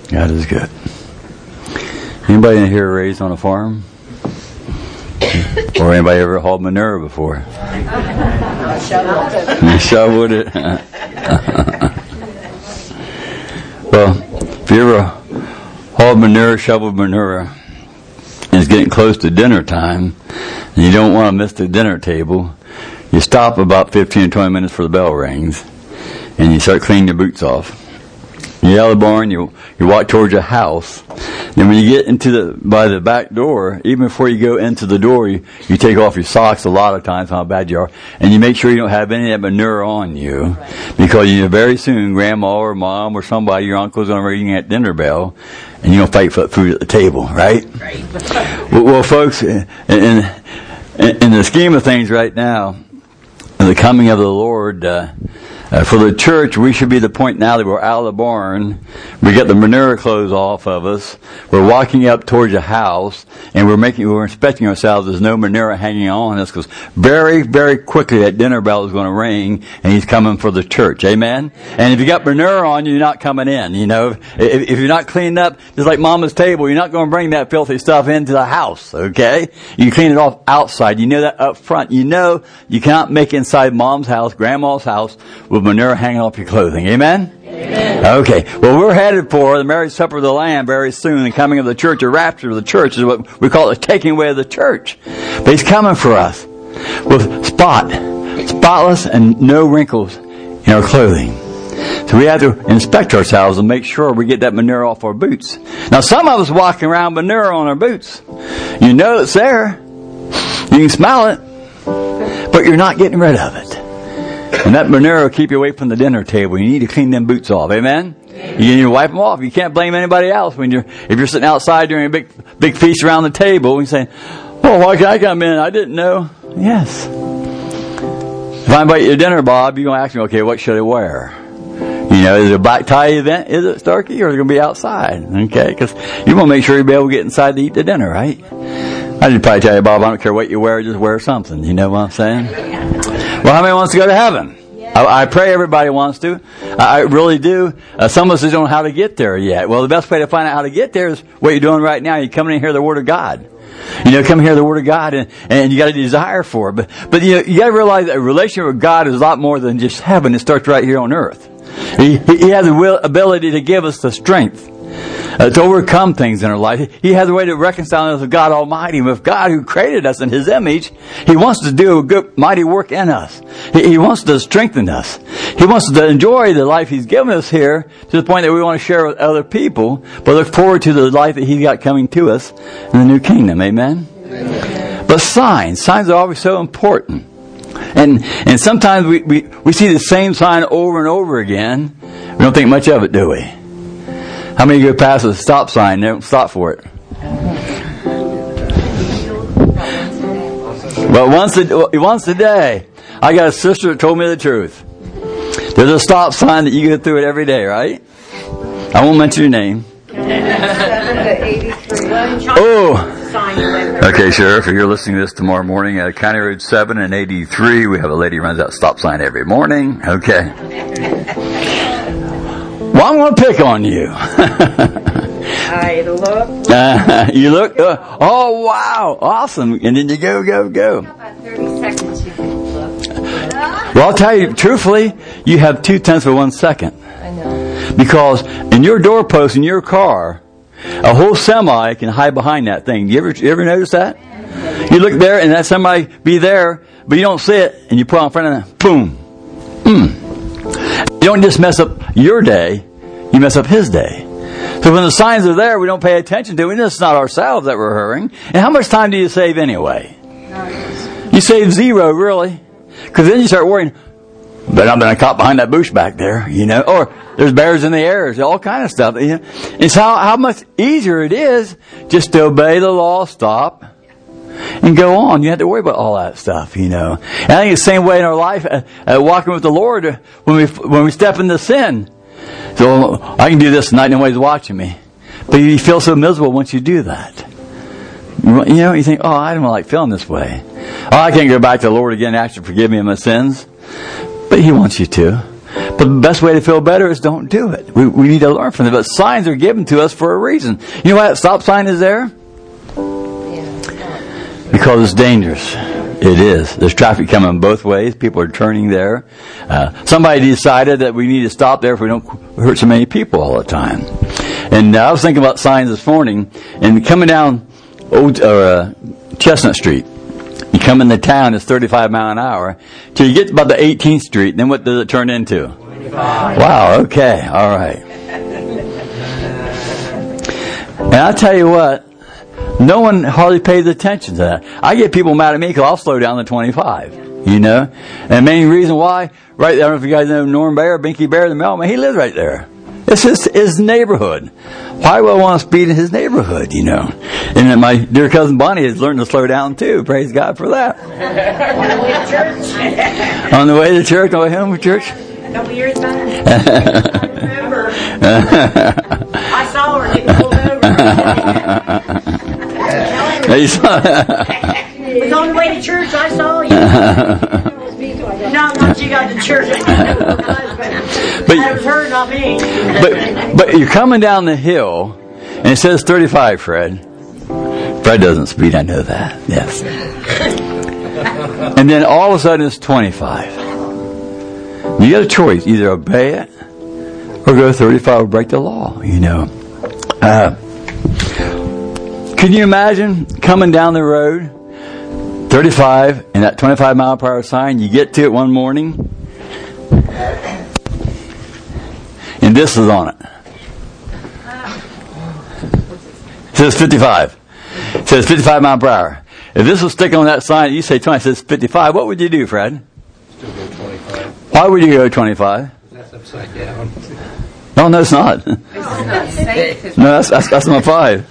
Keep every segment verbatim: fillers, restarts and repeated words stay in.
God is good. Anybody in here raised on a farm? Or anybody ever hauled manure before? I shoveled it. You shoveled it? Well, if you ever hauled manure, shoveled manure, and it's getting close to dinner time, and you don't want to miss the dinner table, you stop about fifteen or twenty minutes before the bell rings, and you start cleaning your boots off. You get out of the barn, you you walk towards your house. Then when you get into the by the back door, even before you go into the door, you, you take off your socks a lot of times, how bad you are, and you make sure you don't have any of that manure on you, because you know very soon Grandma or Mom or somebody, your uncle's going to ring that dinner bell, and you're going to fight for food at the table, right? Right. well, well, folks, in, in, in the scheme of things right now, in the coming of the Lord, uh, Uh, for the church, we should be the point now that we're out of the barn. We get the manure clothes off of us. We're walking up towards the house, and we're making, we're inspecting ourselves. There's no manure hanging on us, because very, very quickly that dinner bell is going to ring, and He's coming for the church. Amen. And if you got manure on you, you're not coming in. You know, if, if you're not cleaned up, just like Mama's table, you're not going to bring that filthy stuff into the house. Okay, you clean it off outside. You know that up front. You know you cannot make inside Mom's house, Grandma's house, with manure hanging off your clothing. Amen? Amen? Okay. Well, we're headed for the marriage supper of the Lamb very soon. The coming of the church, the rapture of the church is what we call it, the taking away of the church. But He's coming for us with spot, spotless and no wrinkles in our clothing. So we have to inspect ourselves and make sure we get that manure off our boots. Now, some of us walking around with manure on our boots. You know it's there. You can smell it. But you're not getting rid of it. And that manure will keep you away from the dinner table. You need to clean them boots off. Amen? Amen. You need to wipe them off. You can't blame anybody else when you're, if you're sitting outside during a big, big feast around the table and you say, "Oh, why can't I come in? I didn't know." Yes. If I invite you to dinner, Bob, you're going to ask me, okay, what should I wear? You know, is it a black tie event? Is it, Starkey? Or is it going to be outside? Okay? Because you want to make sure you'll be able to get inside to eat the dinner, right? I should probably tell you, Bob, I don't care what you wear, just wear something. You know what I'm saying? Well, how many wants to go to heaven? I, I pray everybody wants to. I, I really do. Uh, some of us don't know how to get there yet. Well, the best way to find out how to get there is what you're doing right now. You're coming in here the Word of God. You know, come hear the Word of God, and, and you got a desire for it. But, but you know, you got to realize that a relationship with God is a lot more than just heaven. It starts right here on earth. He, he has the will, ability to give us the strength Uh, to overcome things in our life. He has a way to reconcile us with God Almighty, with God who created us in His image. He wants to do a good, mighty work in us. He, he wants to strengthen us. He wants to enjoy the life He's given us here to the point that we want to share with other people, but look forward to the life that He's got coming to us in the new kingdom. Amen? Amen. But signs, signs are always so important. And and sometimes we, we, we see the same sign over and over again. We don't think much of it, do we? How many go past a stop sign and don't stop for it? But once a, once a day, I got a sister that told me the truth. There's a stop sign that you go through it every day, right? I won't mention your name. Oh! Okay, Sheriff, if you're listening to this tomorrow morning at County Road seven and eighty-three, we have a lady who runs that stop sign every morning. Okay. Well, I'm going to pick on you. I look. Uh, you look. Uh, oh, wow. Awesome. And then you go, go, go. How about thirty seconds you can look? Well, I'll tell you, truthfully, you have two tenths of one second. I know. Because in your doorpost in your car, a whole semi can hide behind that thing. You ever, you ever notice that? You look there and that semi be there, but you don't see it, and you put it in front of it, boom. Mm. You don't just mess up your day, you mess up His day. So when the signs are there, we don't pay attention to it. It's not ourselves that we're hurrying. And how much time do you save anyway? You save zero, really. Because then you start worrying, but I'm going to caught behind that bush back there, you know. Or there's bears in the air, there's all kind of stuff. You know? It's how, how much easier it is just to obey the law, stop, and go on. You have to worry about all that stuff, you know. And I think it's the same way in our life, uh, uh, walking with the Lord, uh, when we when we step into sin. So I can do this tonight, nobody's watching me. But you feel so miserable once you do that. You know, you think, oh, I don't like feeling this way. Oh, I can't go back to the Lord again and ask Him to forgive me of my sins. But He wants you to. But the best way to feel better is don't do it. We, we need to learn from them. But signs are given to us for a reason. You know why that stop sign is there? Because it's dangerous. It is. There's traffic coming both ways. People are turning there. Uh, somebody decided that we need to stop there if we don't hurt so many people all the time. And uh, I was thinking about signs this morning, and coming down Old, uh, Chestnut Street, you come into town, it's thirty-five mile an hour, till you get about the eighteenth Street, then what does it turn into? twenty-five. Wow, okay, all right. And I'll tell you what, no one hardly pays attention to that. I get people mad at me because I'll slow down to twenty-five, you know? And the main reason why, right, I don't know if you guys know Norm Bear, Binky Bear, the mailman, he lives right there. It's his, his neighborhood. Why would I want to speed in his neighborhood, you know? And then my dear cousin Bonnie has learned to slow down too. Praise God for that. On the way to church. On the way to church, on the way home from church. A couple years back. I remember. I saw her getting pulled over. You saw It was on the way to church. I saw you. No, not you got to church. But that was her, not me. But but you're coming down the hill, and it says thirty-five, Fred. Fred doesn't speed, I know that. Yes. And then all of a sudden it's twenty-five. You got a choice: either obey it or go thirty-five or break the law. You know. Uh, can you imagine coming down the road, thirty-five, and that twenty-five mile per hour sign? You get to it one morning, and this is on it. It says fifty-five. It says fifty-five mile per hour. If this was sticking on that sign, you say twenty, it says fifty-five. What would you do, Fred? Still go twenty-five. Why would you go twenty-five? That's upside down. No, no, it's not. No, that's that's, that's my five.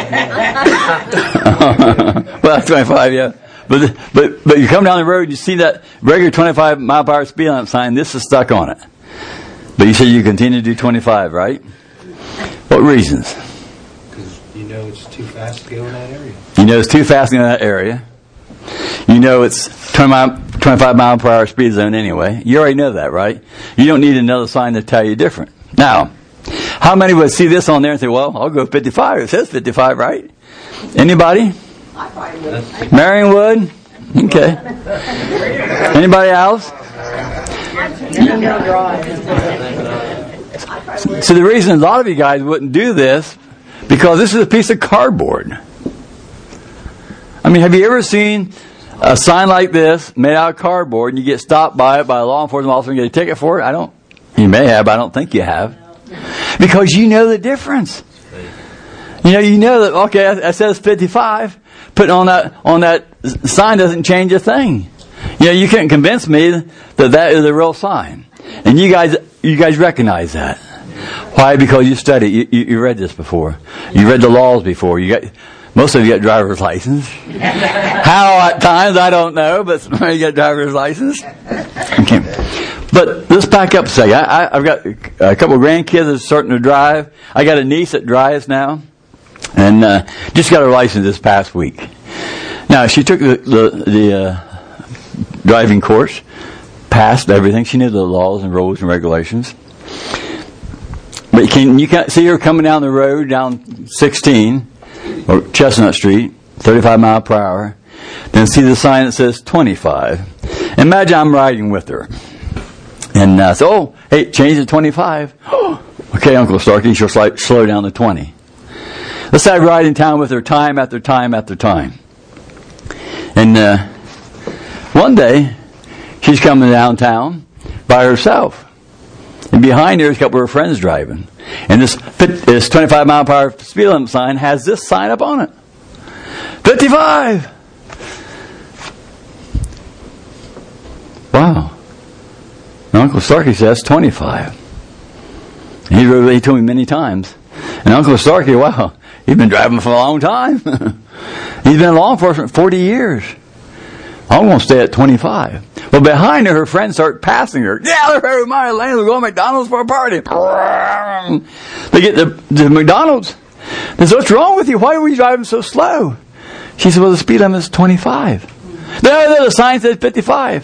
Well, that's twenty-five, yeah. But but but you come down the road, you see that regular twenty-five mile per hour speed limit sign. This is stuck on it. But you say you continue to do twenty-five, right? What reasons? Because you know it's too fast to go in that area. You know it's too fast in that area. You know it's twenty-five mile per hour speed zone anyway. You already know that, right? You don't need another sign to tell you different. Now, how many would see this on there and say, well, I'll go fifty-five. It says fifty-five, right? Anybody? I probably would. Marion would? Okay. Anybody else? So the reason a lot of you guys wouldn't do this, because this is a piece of cardboard. I mean, have you ever seen a sign like this made out of cardboard and you get stopped by it by a law enforcement officer and get a ticket for it? I don't. You may have, but I don't think you have. Because you know the difference. You know, you know that, okay, it says fifty-five. Putting on that on that sign doesn't change a thing. You know, you can't convince me that that is a real sign. And you guys you guys recognize that. Why? Because you studied. You, you, you read this before. You read the laws before. You got most of you got driver's license. How at times I don't know, but some of you got driver's license. Okay. But let's back up a second. I, I, I've got a couple of grandkids that are starting to drive. I got a niece that drives now, and uh, just got her license this past week. Now she took the the, the uh, driving course, passed everything. She knew the laws and rules and regulations. But can you can see her coming down the road down sixteen or Chestnut Street, thirty-five mile per hour. Then see the sign that says twenty-five. Imagine I'm riding with her. And uh, so, oh, hey, change to twenty-five. Okay, Uncle Starkey, she'll slight, slow down to twenty. Let's say I ride in town with her time after time after time. And uh, one day, she's coming downtown by herself. And behind her is a couple of her friends driving. And this, this twenty-five mile per hour speed limit sign has this sign up on it. fifty-five! Wow. Uncle Starkey says twenty-five. He, he told me many times. And Uncle Starkey, wow, he's been driving for a long time. He's been in law enforcement forty years. I'm going to stay at twenty-five. Well, behind her, her friends start passing her. Yeah, they're over my lane. We're going to McDonald's for a party. They get to, to McDonald's. They say, what's wrong with you? Why are we driving so slow? She said, well, the speed limit is twenty-five. There, there, the sign says fifty-five.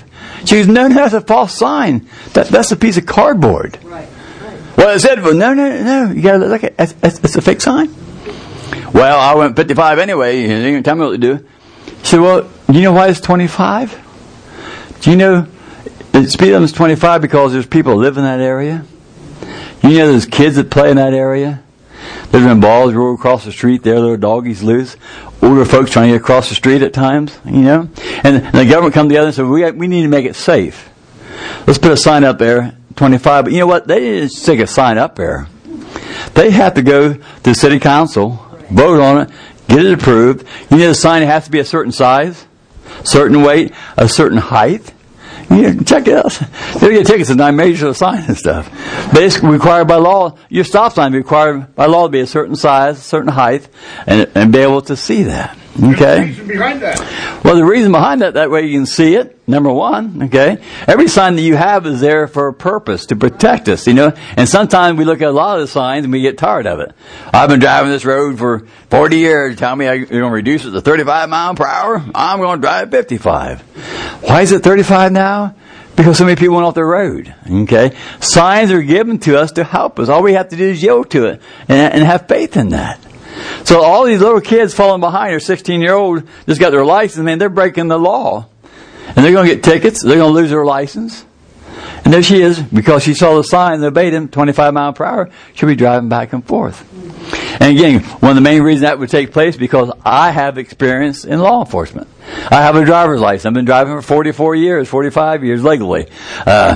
She goes, no, no, that's a false sign. That, that's a piece of cardboard. Right. Well, I said, well, no, no, no. You got to look at it. It's, it's a fake sign. Well, I went fifty-five anyway. You didn't tell me what to do. She said, well, you know why it's twenty-five? Do you know the speed limit is twenty-five because there's people who live in that area? You know there's kids that play in that area? There's been balls roll across the street there, little doggies loose. Older folks trying to get across the street at times, you know. And, and the government come together and said, we, we need to make it safe. Let's put a sign up there, twenty-five. But you know what? They didn't just stick a sign up there. They have to go to the city council, vote on it, get it approved. You know the sign has to be a certain size, certain weight, a certain height. You know, check it out. They get tickets and I measure the sign and stuff. But it's required by law. Your stop sign is required by law to be a certain size, a certain height, and and be able to see that. Okay. The reason behind that. Well, the reason behind that, that way you can see it. Number one, okay. Every sign that you have is there for a purpose, to protect us, you know. And sometimes we look at a lot of the signs and we get tired of it. I've been driving this road for forty years. Tell me you're going to reduce it to thirty-five miles per hour. I'm going to drive fifty-five. Why is it thirty-five now? Because so many people went off the road. Okay. Signs are given to us to help us. All we have to do is yield to it and, and have faith in that. So all these little kids falling behind, or sixteen-year-old just got their license, man, they're breaking the law. And they're going to get tickets. They're going to lose their license. And there she is, because she saw the sign and obeyed him, twenty-five miles per hour, she'll be driving back and forth. And again, one of the main reasons that would take place because I have experience in law enforcement. I have a driver's license. I've been driving for forty-four years, forty-five years legally. Uh,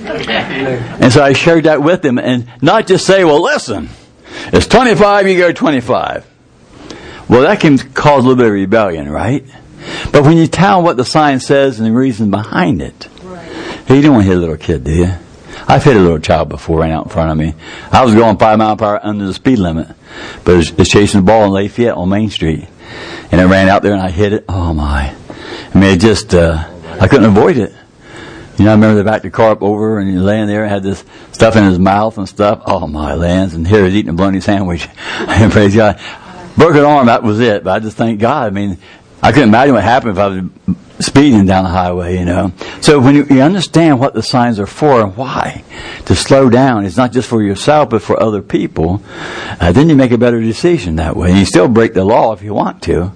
and so I shared that with them, and not just say, well, listen, it's twenty-five, you go twenty-five. Well, that can cause a little bit of rebellion, right? But when you tell them what the sign says and the reason behind it, right. Hey, you don't want to hit a little kid, do you? I've hit a little child before, right out in front of me. I was going five miles per hour under the speed limit, but it was, it was chasing the ball in Lafayette on Main Street. And I ran out there and I hit it. Oh, my. I mean, it just, uh, I couldn't avoid it. You know, I remember they backed the car up over and he was laying there and had this stuff in his mouth and stuff. Oh, my lands. And here he's eating a bologna sandwich. And praise God. Broken arm, that was it. But I just thank God. I mean, I couldn't imagine what happened if I was speeding down the highway, you know. So when you, you understand what the signs are for and why, to slow down, it's not just for yourself but for other people, uh, then you make a better decision that way. And you still break the law if you want to,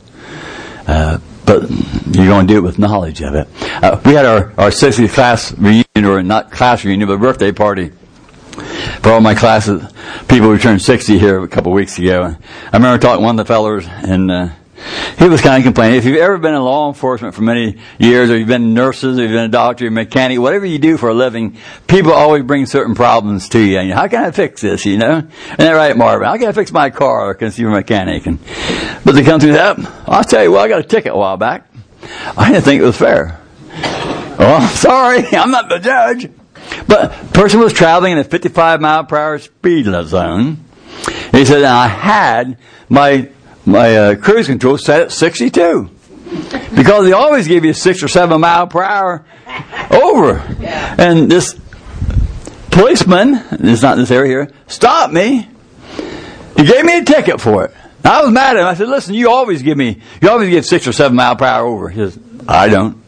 uh, but you're going to do it with knowledge of it. Uh, we had our, our sixtieth class reunion, or not class reunion, but birthday party for all my classes. People who turned sixty here a couple of weeks ago. I remember talking to one of the fellows, and uh, he was kind of complaining. If you've ever been in law enforcement for many years, or you've been nurses, or you've been a doctor, or a mechanic, whatever you do for a living, people always bring certain problems to you. And how can I fix this, you know? Isn't that right, Marvin? How can I fix my car, or can you're a mechanic? And, but they come through that. I'll tell you, well, I got a ticket a while back. I didn't think it was fair. Well, sorry, I'm not the judge. But the person was traveling in a fifty-five mile per hour speed zone. He said, I had my my uh, cruise control set at sixty-two. Because they always give you six or seven mile per hour over. And this policeman, it's not in this area here, stopped me. He gave me a ticket for it. And I was mad at him. I said, listen, you always give me, you always give six or seven mile per hour over. He says, I don't.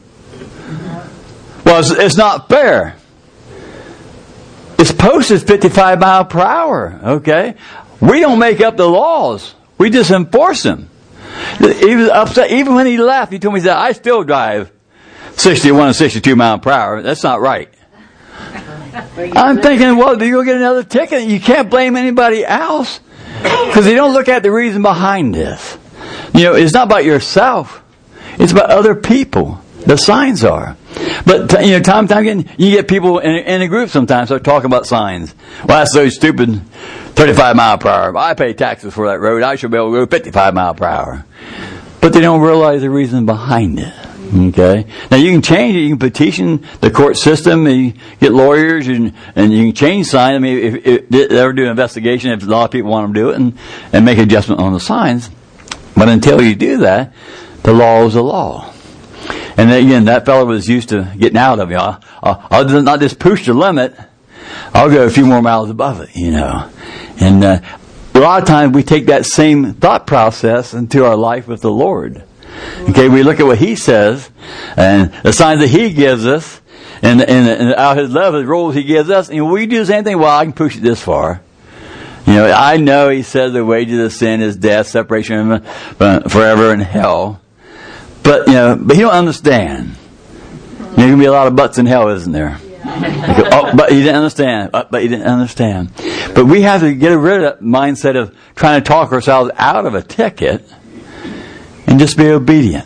Well, it's, it's not fair. It's posted fifty-five mile per hour, okay? We don't make up the laws. We just enforce them. He was upset. Even when he left, he told me, he said, I still drive sixty-one and sixty-two mile per hour. That's not right. I'm thinking, well, do you get another ticket? You can't blame anybody else. Because they don't look at the reason behind this. You know, it's not about yourself. It's about other people. The signs are. But, you know, time and time again, you get people in, in a group sometimes start talking about signs. Well, that's so stupid. thirty-five mile per hour. I pay taxes for that road. I should be able to go fifty-five mile per hour. But they don't realize the reason behind it. Okay? Now, you can change it. You can petition the court system. You get lawyers, and, and you can change signs. I mean, if, if they ever do an investigation, if a lot of people want them to do it, and, and make adjustment on the signs. But until you do that, the law is the law. And then, again, that fellow was used to getting out of it. I'll, I'll, I'll not just push the limit. I'll go a few more miles above it, you know. And uh, a lot of times we take that same thought process into our life with the Lord. Okay, we look at what He says and the signs that He gives us, And, and, and out of His love, His rules He gives us, and we do the same thing. Well, I can push it this far. You know, I know He says the wages of sin is death, separation from forever in hell. But, you know, but He don't understand. There's going to be a lot of butts in hell, isn't there? Go, oh, but you didn't understand. Oh, but you didn't understand. But we have to get rid of that mindset of trying to talk ourselves out of a ticket and just be obedient.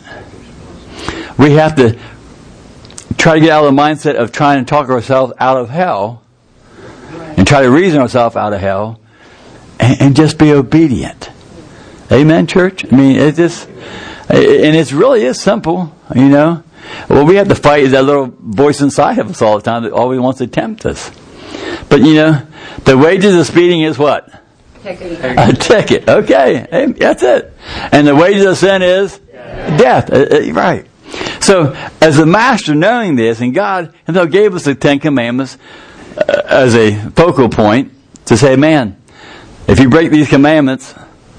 We have to try to get out of the mindset of trying to talk ourselves out of hell and try to reason ourselves out of hell and, and just be obedient. Amen, church? I mean, it's just, and it really is simple, you know. What we have to fight is that little voice inside of us all the time that always wants to tempt us. But, you know, the wages of speeding is what? Ticket. A ticket. Okay. Hey, that's it. And the wages of sin is death. Uh, uh, right. So, as the Master knowing this, and God Himself gave us the Ten Commandments uh, as a focal point to say, man, if you break these commandments,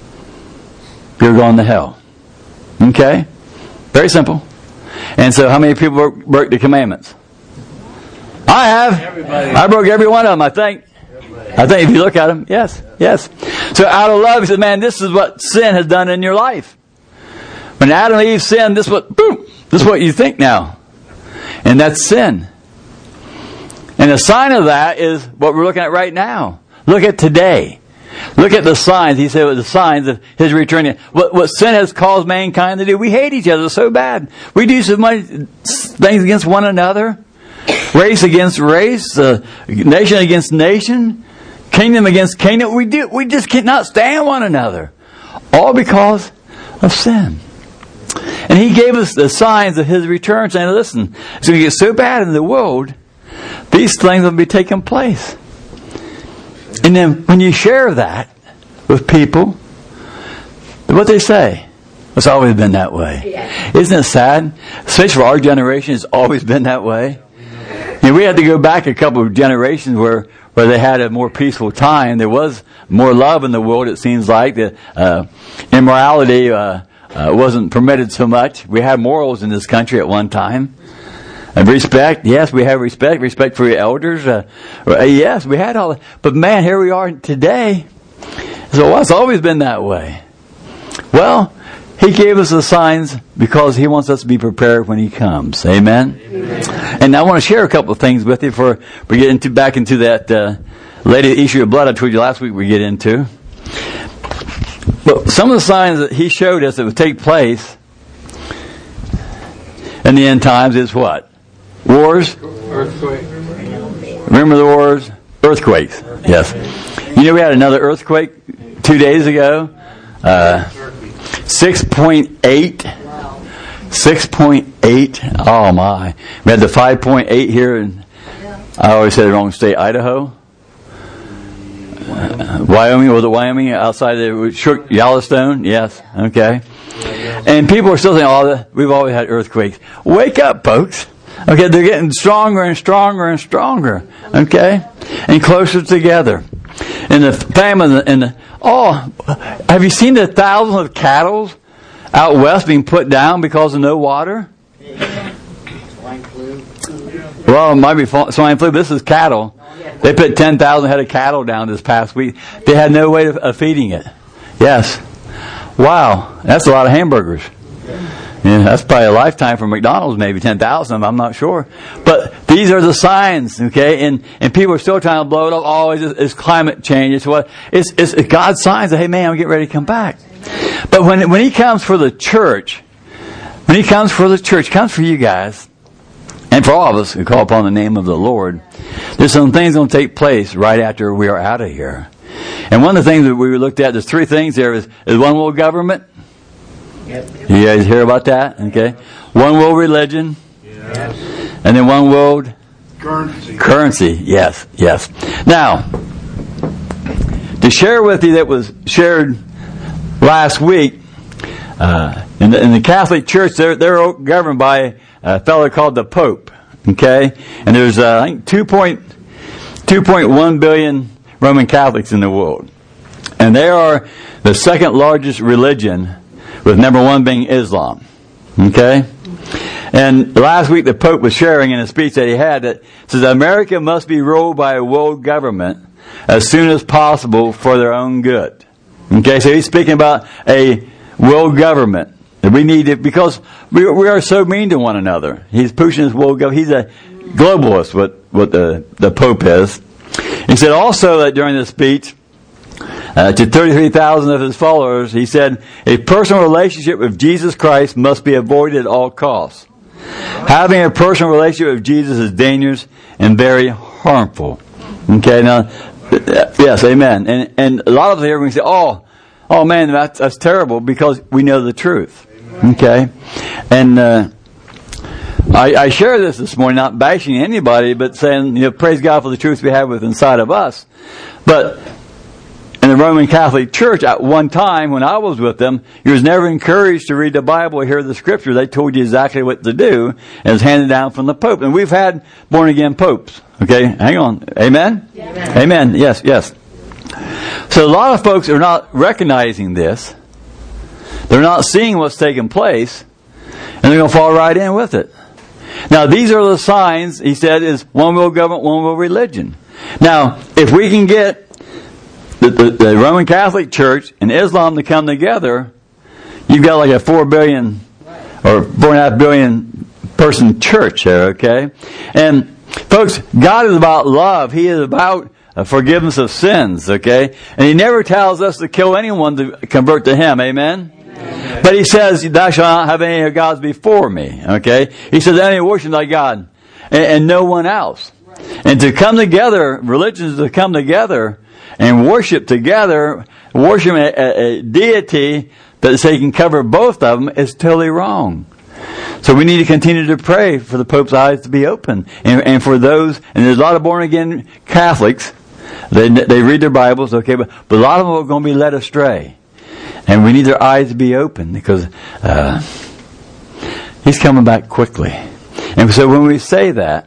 you're going to hell. Okay? Very simple. And so, how many people broke, broke the commandments? I have. Everybody. I broke every one of them, I think. Everybody. I think if you look at them, yes, yes. So, out of love, He said, man, this is what sin has done in your life. When Adam and Eve sinned, this is what, boom, this is what you think now. And that's sin. And the sign of that is what we're looking at right now. Look at today. Look at the signs. He said the signs of His return. What, what sin has caused mankind to do. We hate each other so bad. We do so much things against one another. Race against race. Uh, nation against nation. Kingdom against kingdom. We do. We just cannot stand one another. All because of sin. And He gave us the signs of His return, saying, listen, it's going to get so bad in the world, these things will be taking place. And then when you share that with people, what they say, it's always been that way. Yeah. Isn't it sad? Especially for our generation, it's always been that way. And we had to go back a couple of generations where, where they had a more peaceful time. There was more love in the world, it seems like. The uh, immorality uh, uh, wasn't permitted so much. We had morals in this country at one time. And respect, yes, we have respect. Respect for your elders. Uh, yes, we had all that. But man, here we are today. So well, it's always been that way. Well, He gave us the signs because He wants us to be prepared when He comes. Amen? Amen. And I want to share a couple of things with you before we get into back into that uh, lady issue of blood I told you last week we get into. But some of the signs that He showed us that would take place in the end times is what? Wars? Earthquake. Remember the wars? Earthquakes. Yes. You know we had another earthquake two days ago. Uh, six point eight. six point eight. Oh my. We had the five point eight here in, I always say the wrong state, Idaho. Uh, Wyoming, was it Wyoming? Outside the shook Yellowstone? Yes. Okay. And people are still saying, oh, we've always had earthquakes. Wake up, folks. Okay, they're getting stronger and stronger and stronger. Okay? And closer together. And the famine and the, oh, have you seen the thousands of cattle out west being put down because of no water? Swine flu. Well, it might be swine flu. This is cattle. They put ten thousand head of cattle down this past week. They had no way of, of feeding it. Yes. Wow. That's a lot of hamburgers. Yeah, that's probably a lifetime for McDonald's, maybe ten thousand, I'm not sure. But these are the signs, okay? And and people are still trying to blow it up. Oh, it's, it's climate change. It's what? It's, it's God's signs that, hey, man, I'm getting ready to come back. But when when He comes for the church, when He comes for the church, He comes for you guys, and for all of us who call upon the name of the Lord, there's some things going to take place right after we are out of here. And one of the things that we looked at, there's three things there, is, is one world government. Yep. You guys hear about that? Okay. One world religion. Yes. And then one world currency. Currency. Yes. Yes. Now, to share with you that was shared last week, uh, in, the, in the Catholic Church, they're, they're governed by a fellow called the Pope. Okay. And there's, uh, I think, two point one billion Roman Catholics in the world. And they are the second largest religion, with number one being Islam. Okay? And last week the Pope was sharing in a speech that he had that says America must be ruled by a world government as soon as possible for their own good. Okay, so he's speaking about a world government. We need it because we, we are so mean to one another. He's pushing this world government. He's a globalist, what, what the, the Pope is. He said also that during this speech, uh, to thirty-three thousand of his followers, he said, a personal relationship with Jesus Christ must be avoided at all costs. Having a personal relationship with Jesus is dangerous and very harmful. Okay, now, yes, amen. And and a lot of us here we say, oh, oh man, that's, that's terrible because we know the truth. Okay, and uh, I, I share this this morning, not bashing anybody, but saying, you know, praise God for the truth we have within inside of us. But in the Roman Catholic Church, at one time when I was with them, you was never encouraged to read the Bible or hear the Scripture. They told you exactly what to do, and it was handed down from the Pope. And we've had born again popes. Okay, hang on, amen, Amen. Amen. Yes, yes. So a lot of folks are not recognizing this. They're not seeing what's taking place, and they're going to fall right in with it. Now, these are the signs, he said, is one world government, one world religion. Now, if we can get the, the, the Roman Catholic Church and Islam to come together, you've got like a four billion or four and a half billion person church there, okay? And folks, God is about love. He is about forgiveness of sins, okay? And He never tells us to kill anyone to convert to Him, amen? Amen. But He says, thou shalt not have any other gods before me, okay? He says, only worship thy God and, and no one else. And to come together, religions to come together and worship together, worship a, a, a deity that they can cover both of them is totally wrong. So we need to continue to pray for the Pope's eyes to be open. And, and for those, and there's a lot of born again Catholics, they they read their Bibles, okay, but, but a lot of them are going to be led astray. And we need their eyes to be open because uh, He's coming back quickly. And so when we say that,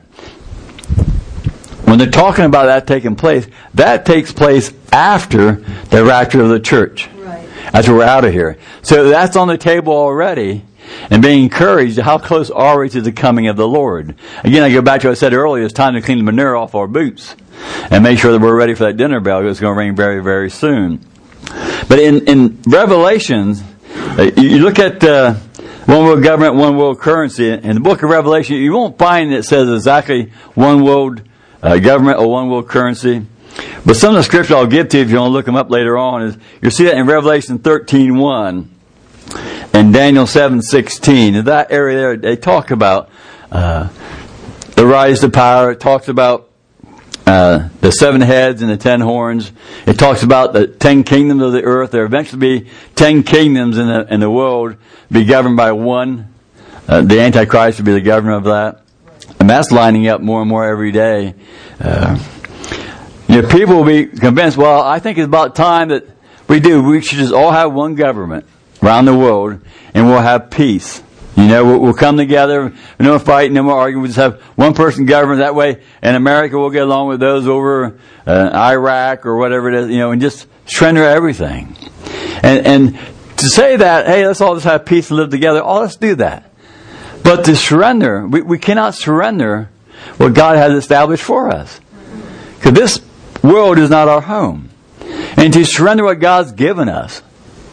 when they're talking about that taking place, that takes place after the rapture of the church. Right. After we're out of here. So that's on the table already. And being encouraged, how close are we to the coming of the Lord? Again, I go back to what I said earlier, it's time to clean the manure off our boots. And make sure that we're ready for that dinner bell. It's going to ring very, very soon. But in, in Revelations, you look at uh, one world government, one world currency. In the book of Revelation, you won't find it says exactly one world uh, government or one world currency. But some of the scripture I'll give to you if you want to look them up later on is you'll see that in Revelation thirteen one and Daniel seven sixteen. In that area there, they talk about uh, the rise to power. It talks about Uh, the seven heads and the ten horns. It talks about the ten kingdoms of the earth. There will eventually be ten kingdoms in the in the world, be governed by one. Uh, the Antichrist will be the governor of that, and that's lining up more and more every day. Uh, you know, people will be convinced. Well, I think it's about time that we do. We should just all have one government around the world, and we'll have peace. You know, we'll, we'll come together, no more fighting, no more arguing. We'll just have one person govern that way. In America, we'll get along with those over uh, Iraq or whatever it is, you know, and just surrender everything. And, and to say that, hey, let's all just have peace and live together, oh, let's do that. But to surrender, we, we cannot surrender what God has established for us. Because this world is not our home. And to surrender what God's given us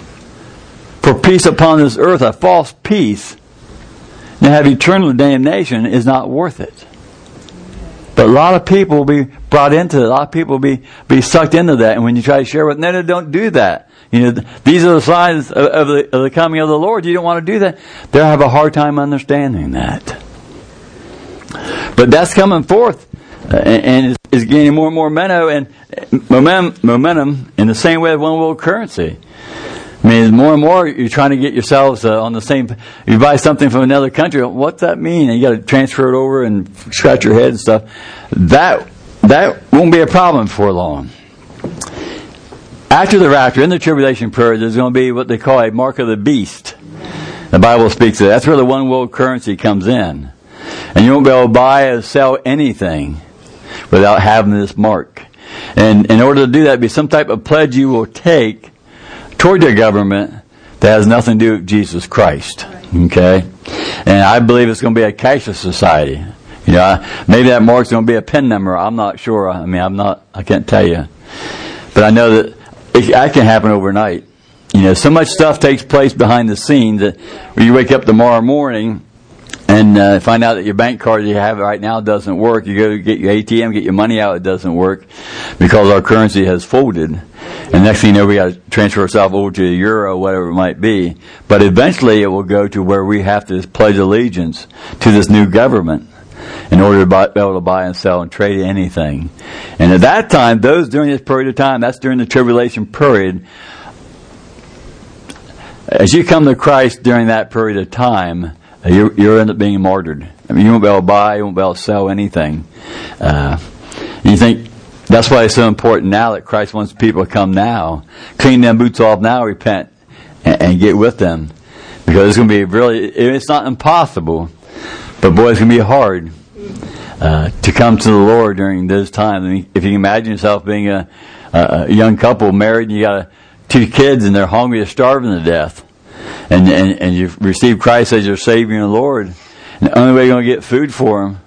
for peace upon this earth, a false peace, and have eternal damnation is not worth it. But a lot of people will be brought into it. A lot of people will be, be sucked into that. And when you try to share with them, no, no, don't do that. You know, these are the signs of, of, the, of the coming of the Lord. You don't want to do that. They'll have a hard time understanding that. But that's coming forth. Uh, and and is, is gaining more and more momentum and momentum, momentum in the same way as one world currency. I mean, more and more you're trying to get yourselves uh, on the same. You buy something from another country. What's that mean? And you got to transfer it over and scratch your head and stuff. That that won't be a problem for long. After the rapture, in the tribulation period, there's going to be what they call a mark of the beast. The Bible speaks of that. That's where the one world currency comes in, and you won't be able to buy or sell anything without having this mark. And in order to do that, be some type of pledge you will take toward your government that has nothing to do with Jesus Christ. Okay? And I believe it's going to be a cashless society. You know, I, maybe that mark's going to be a PIN number. I'm not sure. I mean, I'm not, I can't tell you. But I know that it, that can happen overnight. You know, so much stuff takes place behind the scenes that when you wake up tomorrow morning and uh, find out that your bank card you have right now doesn't work. You go to get your A T M, get your money out, it doesn't work because our currency has folded. And next thing you know, we got to transfer ourselves over to the euro, whatever it might be. But eventually it will go to where we have to pledge allegiance to this new government in order to buy, be able to buy and sell and trade anything. And at that time, those during this period of time, that's during the tribulation period, as you come to Christ during that period of time, you you end up being martyred. I mean, you won't be able to buy, you won't be able to sell anything. Uh, you think that's why it's so important now that Christ wants people to come now, clean them boots off now, repent, and, and get with them, because it's going to be really. It's not impossible, but boy, it's going to be hard uh, to come to the Lord during those times. I mean, if you can imagine yourself being a, a young couple married, and you got a, two kids, and they're hungry, they're starving to death. And, and and you've received Christ as your Savior and Lord, and the only way you're going to get food for them,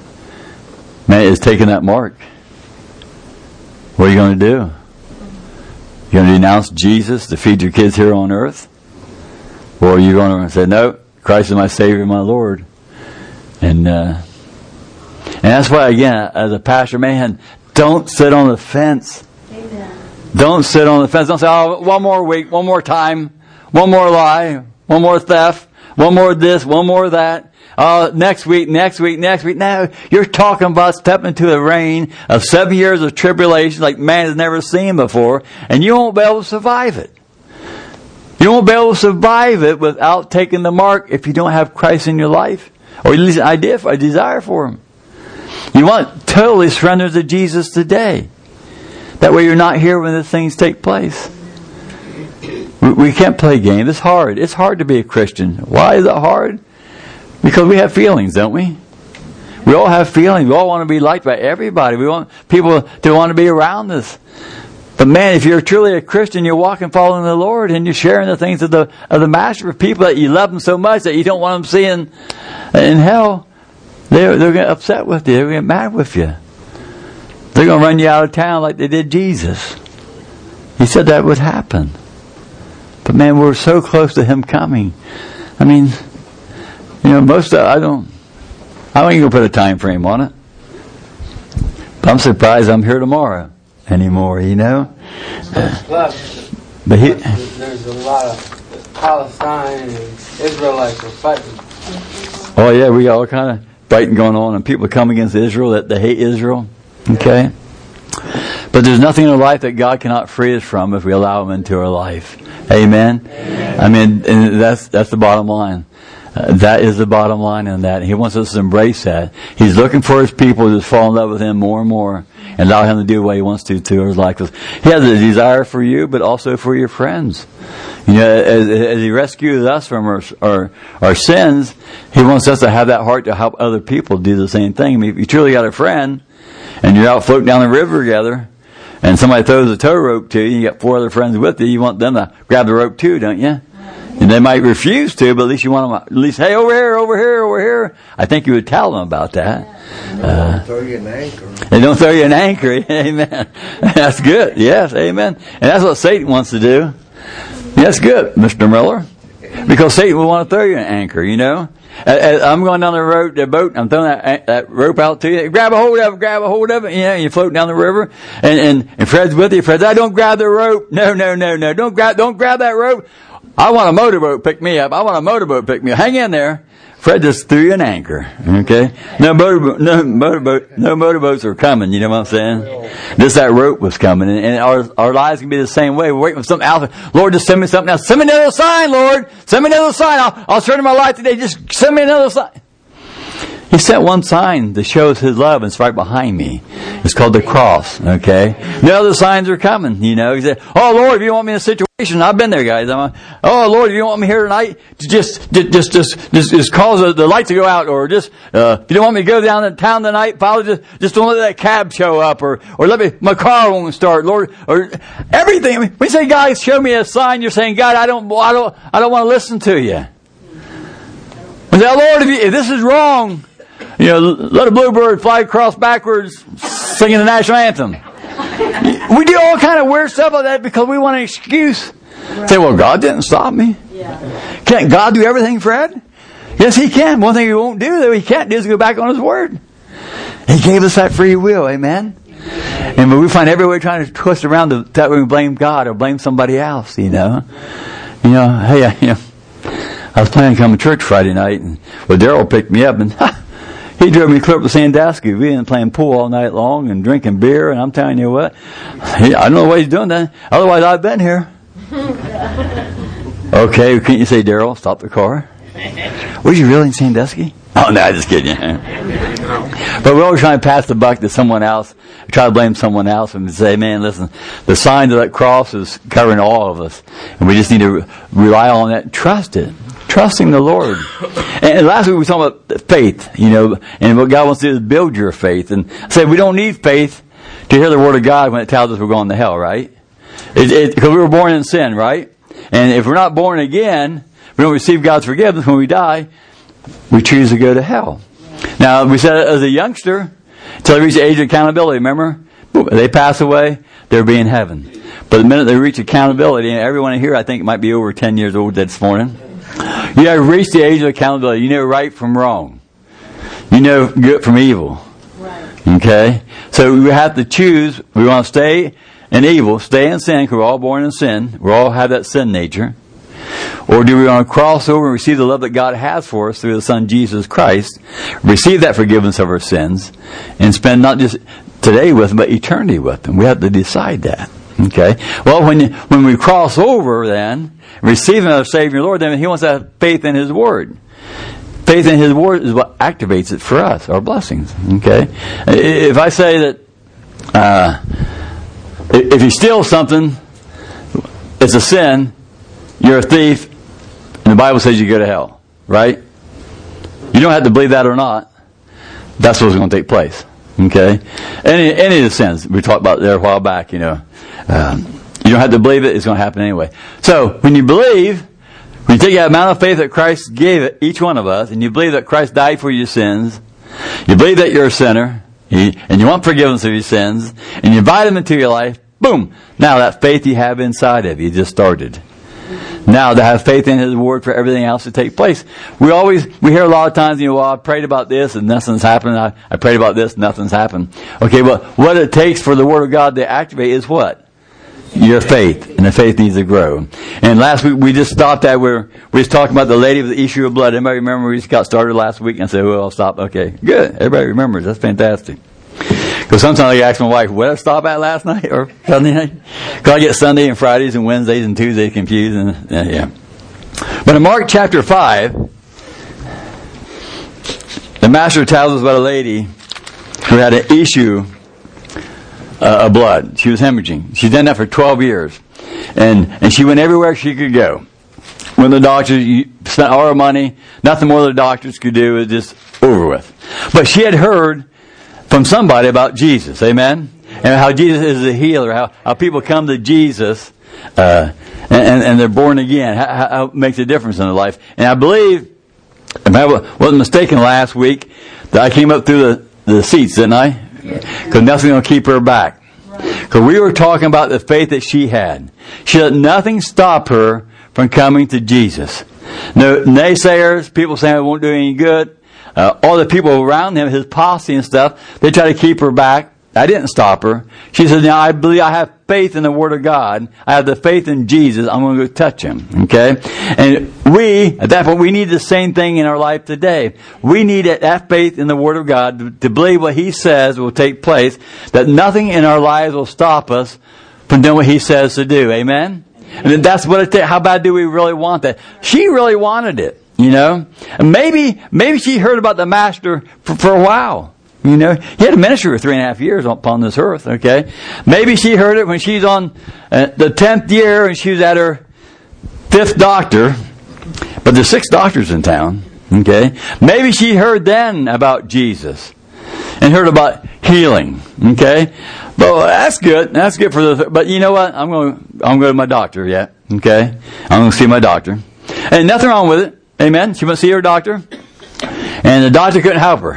man, is taking that mark. What are you going to do? You're going to denounce Jesus to feed your kids here on earth? Or are you going to say, no, Christ is my Savior and my Lord? And, uh, and that's why, again, as a pastor, man, don't sit on the fence. Amen. Don't sit on the fence. Don't say, oh, one more week, one more time. One more lie, one more theft, one more this, one more that. Uh, next week, next week, next week. Now, you're talking about stepping into the reign of seven years of tribulation like man has never seen before, and you won't be able to survive it. You won't be able to survive it without taking the mark if you don't have Christ in your life, or at least an idea, a desire for Him. You want to totally surrender to Jesus today. That way you're not here when the things take place. We can't play games. It's hard. It's hard to be a Christian. Why is it hard? Because we have feelings, don't we? We all have feelings. We all want to be liked by everybody. We want people to want to be around us. But man, if you're truly a Christian, you're walking, following the Lord, and you're sharing the things of the of the Master with people that you love them so much that you don't want them seeing in hell, they're they're going to get upset with you. They're going to get mad with you. They're going to run you out of town like they did Jesus. He said that would happen. But man, we're so close to Him coming. I mean, you know, most of I don't, I don't even put a time frame on it. But I'm surprised I'm here tomorrow anymore. You know. Plus, but he, there's a lot of Palestine and Israelites are fighting. Oh yeah, we got all kind of fighting going on, and people come against Israel that they hate Israel. Okay. But there's nothing in our life that God cannot free us from if we allow Him into our life. Amen? Amen. I mean, and that's that's the bottom line. Uh, that is the bottom line in that. He wants us to embrace that. He's looking for His people to fall in love with Him more and more and allow Him to do what He wants to to His life. He has a desire for you, but also for your friends. You know, as, as He rescues us from our, our our sins, He wants us to have that heart to help other people do the same thing. I mean, if you truly got a friend and you're out floating down the river together, and somebody throws a tow rope to you, and you got four other friends with you, you want them to grab the rope too, don't you? And they might refuse to, but at least you want them, at least, hey, over here, over here, over here. I think you would tell them about that. Uh, don't throw you an anchor. They don't throw you an anchor. Amen. That's good. Yes, amen. And that's what Satan wants to do. That's good, Mister Miller. Because Satan will want to throw you an anchor, you know. I'm going down the road, the boat, I'm throwing that, that rope out to you. Grab a hold of it, grab a hold of it. You know, you're floating down the river, and, and, and Fred's with you. Fred says, I don't grab the rope. No, no, no, no. Don't grab, don't grab that rope. I want a motorboat pick me up. I want a motorboat pick me up. Hang in there. Fred just threw you an anchor. Okay? No motorboat, no motorboat, no motorboats are coming. You know what I'm saying? Just that rope was coming, and, and our our lives can be the same way. We're waiting for something else. Lord, just send me something else. Send me another sign, Lord. Send me another sign. I'll I'll surrender my life today. Just send me another sign. He sent one sign that shows His love, and it's right behind me. It's called the cross, okay? The other signs are coming, you know. He said, oh, Lord, if you want me in a situation, I've been there, guys. I'm a, oh, Lord, if you want me here tonight, just just just just, just, just cause the, the light to go out, or just, uh, if you don't want me to go down to town tonight, Father, just, just don't let that cab show up, or, or let me, my car won't start, Lord, or everything. I mean, when you say, God, show me a sign, you're saying, God, I don't, I don't, I don't want to listen to you. And say, Lord, if, you, if this is wrong, you know, let a bluebird fly across backwards singing the national anthem. We do all kind of weird stuff like that because we want an excuse. Right. Say, well, God didn't stop me. Yeah. Can't God do everything, Fred? Yes, He can. One thing He won't do that He can't do is go back on His word. He gave us that free will. Amen? And we find every way trying to twist around to, that we blame God or blame somebody else, you know. You know, hey, I, you know, I was planning to come to church Friday night, and well, Daryl picked me up, and ha, he drove me clear up to Sandusky. We've been playing pool all night long and drinking beer, and I'm telling you what, he, I don't know why he's doing that. Otherwise, I've been here. Okay, can't you say, Daryl, stop the car? Was you really in Sandusky? Oh, no, I'm just kidding. But we're always trying to pass the buck to someone else, try to blame someone else, and say, man, listen, the sign of that cross is covering all of us, and we just need to re- rely on that and trust it. Trusting the Lord. And last week we talked about faith, you know, and what God wants to do is build your faith. And I said we don't need faith to hear the Word of God when it tells us we're going to hell, right? Because we were born in sin, right? And if we're not born again, we don't receive God's forgiveness when we die, we choose to go to hell. Now, we said as a youngster, until they reach the age of accountability, remember? They pass away, they'll be in heaven. But the minute they reach accountability, and everyone here I think might be over ten years old this morning, you have reached the age of accountability. You know right from wrong. You know good from evil. Right. Okay? So we have to choose. We want to stay in evil, stay in sin, because we're all born in sin. We all have that sin nature. Or do we want to cross over and receive the love that God has for us through the Son Jesus Christ, receive that forgiveness of our sins, and spend not just today with Him, but eternity with Him? We have to decide that. Okay? Well, when you, when we cross over then, receiving our Savior Lord, then He wants to have faith in His Word. Faith in His Word is what activates it for us, our blessings. Okay? If I say that, uh, if you steal something, it's a sin, you're a thief, and the Bible says you go to hell. Right? You don't have to believe that or not. That's what's going to take place. Okay? Any, any of the sins we talked about there a while back, you know, um, you don't have to believe it, it's going to happen anyway. So, when you believe, when you take that amount of faith that Christ gave it, each one of us, and you believe that Christ died for your sins, you believe that you're a sinner, and you want forgiveness of your sins, and you invite Him into your life, boom! Now that faith you have inside of you just started. Now to have faith in His Word for everything else to take place. We always, we hear a lot of times, you know, well, I prayed about this and nothing's happened. I, I prayed about this and nothing's happened. Okay, but what it takes for the Word of God to activate is what? Your faith. And the faith needs to grow. And last week we just stopped that where we was talking about the lady with the issue of blood. Anybody remember we just got started last week and said, well, I'll stop. Okay, good. Everybody remembers. That's fantastic. Because sometimes I ask my wife, where did I stop at last night or Sunday night? Because I get Sunday and Fridays and Wednesdays and Tuesdays confused. And uh, yeah. But in Mark chapter five, the Master tells us about a lady who had an issue uh, of blood. She was hemorrhaging. She'd done that for twelve years. And, and she went everywhere she could go. When the doctors you spent all her money, nothing more the doctors could do, it was just over with. But she had heard from somebody about Jesus, amen? And how Jesus is a healer, how, how people come to Jesus uh, and, and they're born again, how, how it makes a difference in their life. And I believe, if I wasn't mistaken last week, that I came up through the, the seats, didn't I? Because nothing's going to keep her back. Because we were talking about the faith that she had. She let nothing stop her from coming to Jesus. No naysayers, people saying it won't do any good. Uh, all the people around him, his posse and stuff, they try to keep her back. I didn't stop her. She said, now I believe I have faith in the Word of God. I have the faith in Jesus. I'm going to go touch Him. Okay? And we, at that point, we need the same thing in our life today. We need that faith in the Word of God to, to believe what He says will take place, that nothing in our lives will stop us from doing what He says to do. Amen? And that's what it takes. How bad do we really want that? She really wanted it. You know, and maybe maybe she heard about the Master for, for a while. You know, he had a ministry for three and a half years upon this earth. Okay, maybe she heard it when she's on uh, the tenth year and she was at her fifth doctor, but there's six doctors in town. Okay, maybe she heard then about Jesus and heard about healing. Okay, but well, that's good. That's good for the. But you know what? I'm going. I'm going to my doctor yet. Okay, I'm going to see my doctor, and nothing wrong with it. Amen. She went to see her doctor. And the doctor couldn't help her.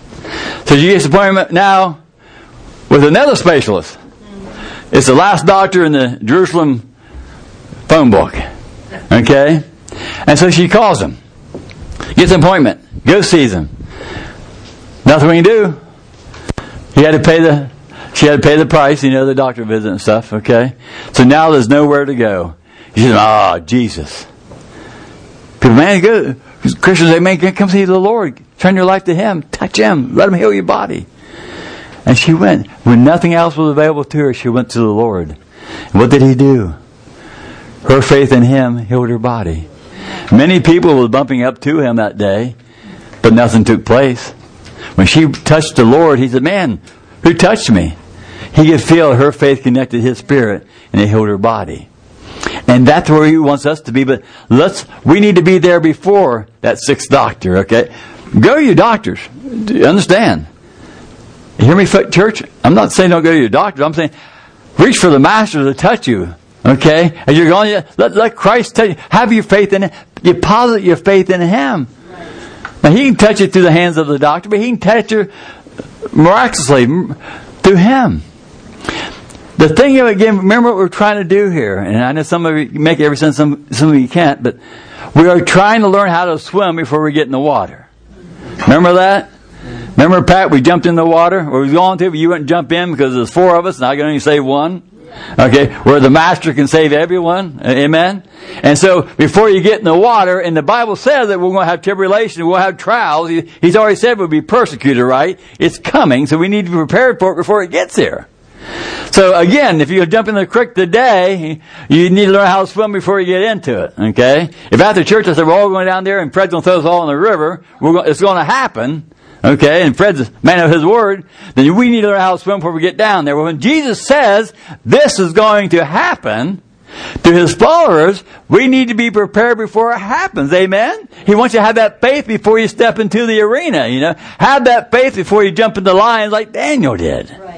So she gets an appointment now with another specialist. It's the last doctor in the Jerusalem phone book. Okay? And so she calls him. Gets an appointment. Goes sees him. Nothing we can do. He had to pay the she had to pay the price, you know, the doctor visit and stuff, okay? So now there's nowhere to go. She said, ah, oh, Jesus. Because man, go, Christians say, man, come see the Lord. Turn your life to Him. Touch Him. Let Him heal your body. And she went. When nothing else was available to her, she went to the Lord. And what did He do? Her faith in Him healed her body. Many people were bumping up to Him that day, but nothing took place. When she touched the Lord, He said, man, who touched me? He could feel her faith connected His spirit, and it healed her body. And that's where He wants us to be. But let's we need to be there before that sixth doctor, okay? Go to your doctors. Do you understand? You hear me, church? I'm not saying don't go to your doctor. I'm saying reach for the Master to touch you, okay? As you're going, let, let Christ touch you. Have your faith in Him. Deposit your faith in Him. Now, He can touch you through the hands of the doctor, but He can touch you miraculously through Him. The thing of it, again, remember what we're trying to do here. And I know some of you make every sense, some, some of you can't, but we are trying to learn how to swim before we get in the water. Remember that? Remember, Pat, we jumped in the water? Or we was going to, but you wouldn't jump in because there's four of us, and I can only save one. Okay, where the Master can save everyone. Amen? And so, before you get in the water, and the Bible says that we're going to have tribulation, we'll have trials. He's already said we'll be persecuted, right? It's coming, so we need to be prepared for it before it gets here. So again, if you jump in the creek today, you need to learn how to swim before you get into it. Okay? If after church I said we're all going down there and Fred's going to throw us all in the river, we're going, it's going to happen. Okay? And Fred's a man of His word. Then we need to learn how to swim before we get down there. Well, when Jesus says this is going to happen to His followers, we need to be prepared before it happens. Amen? He wants you to have that faith before you step into the arena. You know, have that faith before you jump into the lions like Daniel did. Right.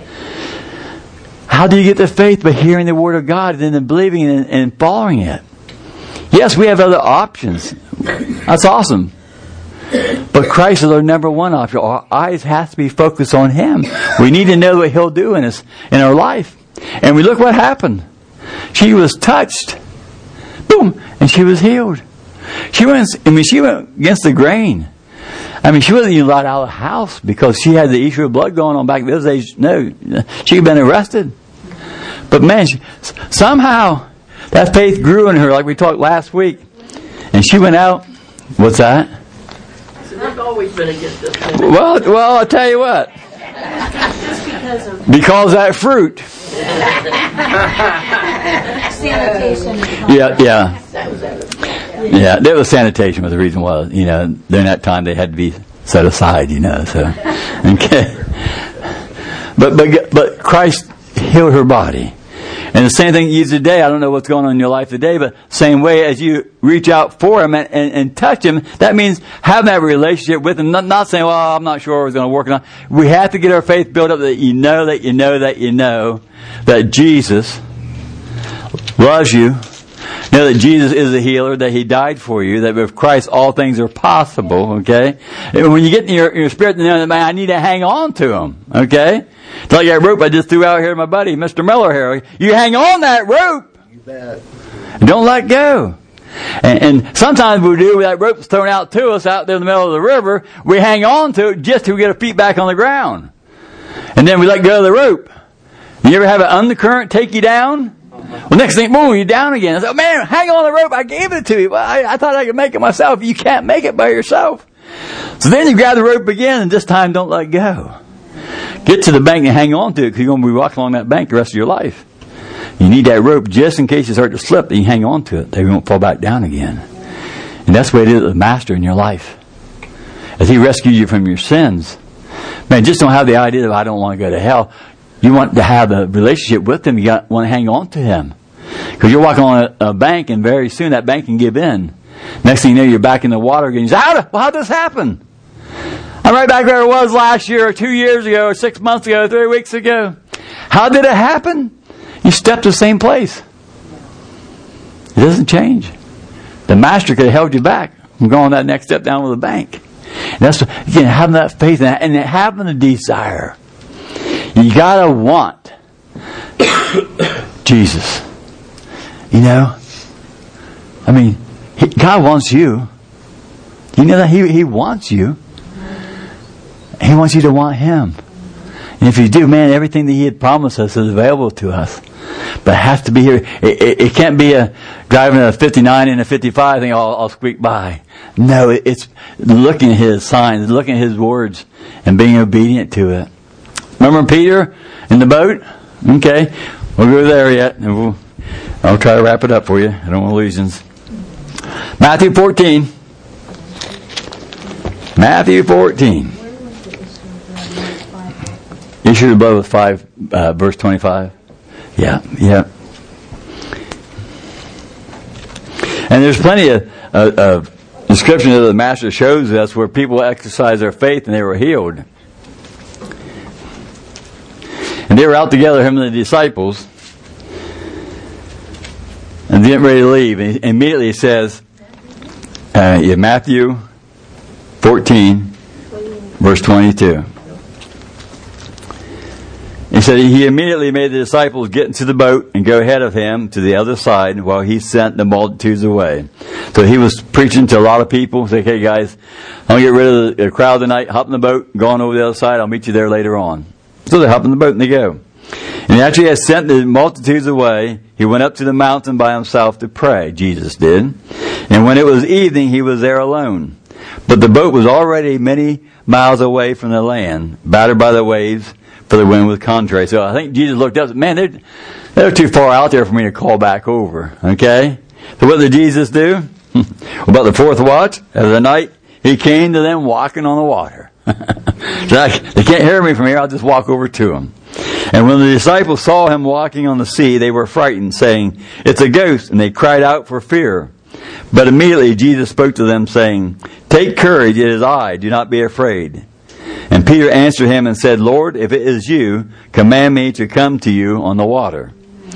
How do you get the faith? By hearing the Word of God and then believing and, and following it. Yes, we have other options. That's awesome. But Christ is our number one option. Our eyes have to be focused on Him. We need to know what He'll do in us, in our life. And we look what happened. She was touched. Boom. And she was healed. She went, I mean, she went against the grain. I mean, she wasn't even allowed out of the house because she had the issue of blood going on back in those days. No, she had been arrested. But man, she, somehow that faith grew in her, like we talked last week. And she went out. What's that? So they've always been against this. Well, well, I'll tell you what. Just because of because that fruit. sanitation. Yeah, yeah. Yeah, there was sanitation was the reason why, you know, during that time they had to be set aside, you know, so, okay. But, but, but Christ healed her body. And the same thing you today, I don't know what's going on in your life today, but same way as you reach out for Him and, and, and touch Him, that means having that relationship with Him, not, not saying, well, I'm not sure it's going to work or not. We have to get our faith built up that you know, that you know, that you know, that Jesus loves you. Know that Jesus is a healer, that He died for you, that with Christ all things are possible, okay? And when you get in your, your spirit, you know, man, I need to hang on to Him, okay? It's like that rope I just threw out here to my buddy, Mister Miller here. You hang on that rope. You bet. Don't let go. And, and sometimes we do, that rope's thrown out to us out there in the middle of the river, we hang on to it just till we get our feet back on the ground. And then we let go of the rope. You ever have an undercurrent take you down? Well, next thing, boom, you're down again. I said, man, hang on the rope. I gave it to you. Well, I, I thought I could make it myself. You can't make it by yourself. So then you grab the rope again, and this time don't let go. Get to the bank and hang on to it, because you're going to be walking along that bank the rest of your life. You need that rope just in case you start to slip, and you hang on to it. They won't fall back down again. And that's the way it is with the Master in your life. As He rescued you from your sins. Man, just don't have the idea that I don't want to go to hell. You want to have a relationship with Him. You got, want to hang on to Him. Because you're walking on a, a bank, and very soon that bank can give in. Next thing you know, you're back in the water again. You say, how did, well, how did this happen? I'm right back where I was last year, or two years ago, or six months ago, or three weeks ago. How did it happen? You stepped to the same place. It doesn't change. The Master could have held you back from going that next step down with the bank. And that's, again, having that faith and having the desire. You gotta want Jesus. You know? I mean, he, God wants you. You know that He, He wants you. He wants you to want Him. And if you do, man, everything that He had promised us is available to us. But it has to be here. It, it, it can't be a driving a fifty-nine and a fifty-five thing, I'll, I'll squeak by. No, it, it's looking at His signs, looking at His words, and being obedient to it. Remember Peter in the boat? Okay. We'll go there yet. And we'll, I'll try to wrap it up for you. I don't want illusions. Matthew fourteen. Matthew fourteen. Issue of blood with five, uh, verse twenty-five. Yeah, yeah. And there's plenty of, uh, of description of the Master shows us where people exercised their faith and they were healed. And they were out together, him and the disciples, and getting ready to leave. And immediately he says, uh, yeah, Matthew fourteen, verse twenty-two. He said he immediately made the disciples get into the boat and go ahead of him to the other side while he sent the multitudes away. So he was preaching to a lot of people. Say, okay guys, I'm going to get rid of the crowd tonight. Hop in the boat, go on over the other side. I'll meet you there later on. So they hop in the boat and they go. And after he had sent the multitudes away, he went up to the mountain by himself to pray. Jesus did. And when it was evening, he was there alone. But the boat was already many miles away from the land, battered by the waves, for the wind was contrary. So I think Jesus looked up and said, man, they're, they're too far out there for me to call back over. Okay? So what did Jesus do? About the fourth watch of the night, he came to them walking on the water. So I, they can't hear me from here, I'll just walk over to them. And when the disciples saw him walking on the sea, they were frightened, saying, it's a ghost, and they cried out for fear. But immediately Jesus spoke to them, saying, take courage, it is I, do not be afraid. And Peter answered him and said, Lord, if it is you, command me to come to you on the water.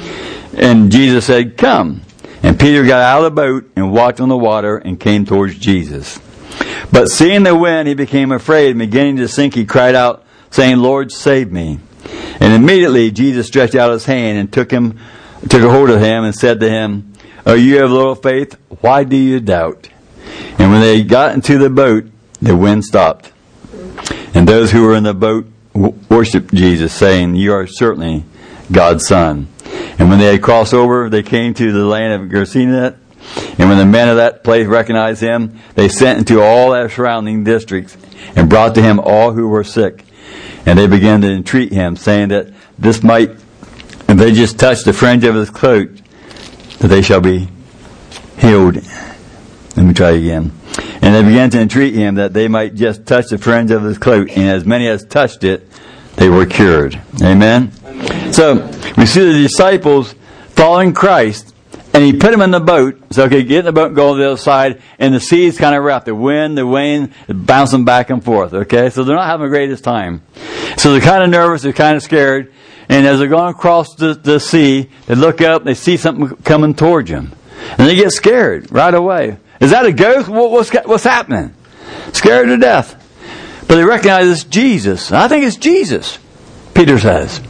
And Jesus said, come. And Peter got out of the boat and walked on the water and came towards Jesus. But seeing the wind, he became afraid, and beginning to sink, he cried out, saying, Lord, save me. And immediately Jesus stretched out his hand and took him, took a hold of him and said to him, oh, you have little faith, why do you doubt? And when they got into the boat, the wind stopped. And those who were in the boat worshipped Jesus, saying, you are certainly God's Son. And when they had crossed over, they came to the land of Gergesenes. And when the men of that place recognized him, they sent into all their surrounding districts and brought to him all who were sick. And they began to entreat him, saying that this might, if they just touch the fringe of his cloak, that they shall be healed. Let me try again. And they began to entreat him that they might just touch the fringe of his cloak. And as many as touched it, they were cured. Amen? Amen. So, we see the disciples following Christ. And he put them in the boat. So, okay, get in the boat and go to the other side. And the sea's kind of rough. The wind, the rain, bouncing back and forth. Okay? So, they're not having the greatest time. So, they're kind of nervous. They're kind of scared. And as they're going across the, the sea, they look up. They see something coming towards them. And they get scared right away. Is that a ghost? What's, what's happening? Scared to death. But they recognize it's Jesus. I think it's Jesus, Peter says.